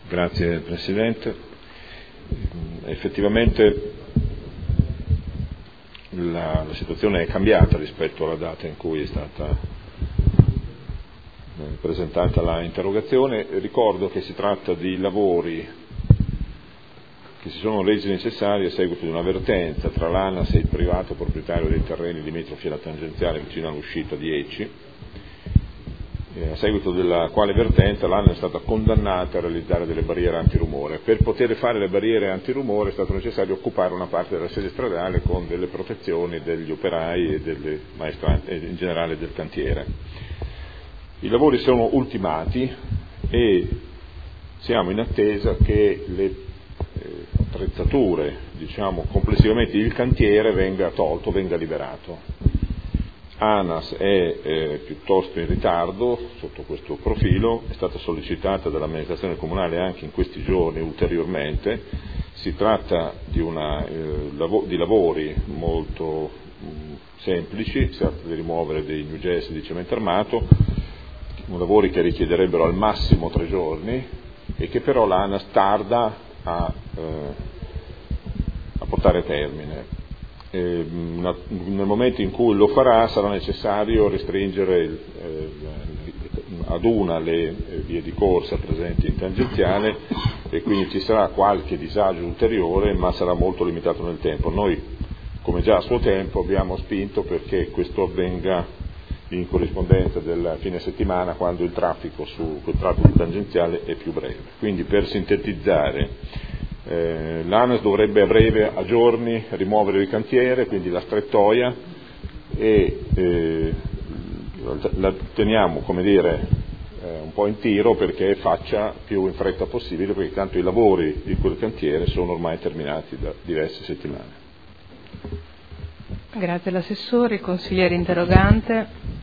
Grazie Presidente. Effettivamente la situazione è cambiata rispetto alla data in cui è stata presentata la interrogazione. Ricordo che si tratta di lavori che si sono resi necessari a seguito di un'avvertenza tra l'ANAS e il privato proprietario dei terreni limitrofi alla tangenziale vicino all'uscita di Eci, a seguito della quale avvertenza l'ANAS è stata condannata a realizzare delle barriere antirumore. Per poter fare le barriere antirumore è stato necessario occupare una parte della sede stradale con delle protezioni degli operai e delle maestranze e in generale del cantiere. I lavori sono ultimati e siamo in attesa che le attrezzature, complessivamente il cantiere venga tolto, venga liberato. ANAS è piuttosto in ritardo sotto questo profilo, è stata sollecitata dall'amministrazione comunale anche in questi giorni ulteriormente. Si tratta di lavori molto semplici, si tratta di rimuovere dei new jazz di cemento armato, lavori che richiederebbero al massimo 3 giorni e che però l'ANAS tarda a portare a termine. Nel momento in cui lo farà sarà necessario restringere ad una le vie di corsa presenti in tangenziale e quindi ci sarà qualche disagio ulteriore, ma sarà molto limitato nel tempo. Noi, come già a suo tempo, abbiamo spinto perché questo avvenga in corrispondenza del fine settimana, quando il traffico su quel tratto di tangenziale è più breve. Quindi, per sintetizzare, l'ANAS dovrebbe a breve, a giorni, rimuovere il cantiere, quindi la strettoia, e la teniamo, un po' in tiro perché faccia più in fretta possibile, perché tanto i lavori di quel cantiere sono ormai terminati da diverse settimane. Grazie all'assessore, consigliere interrogante.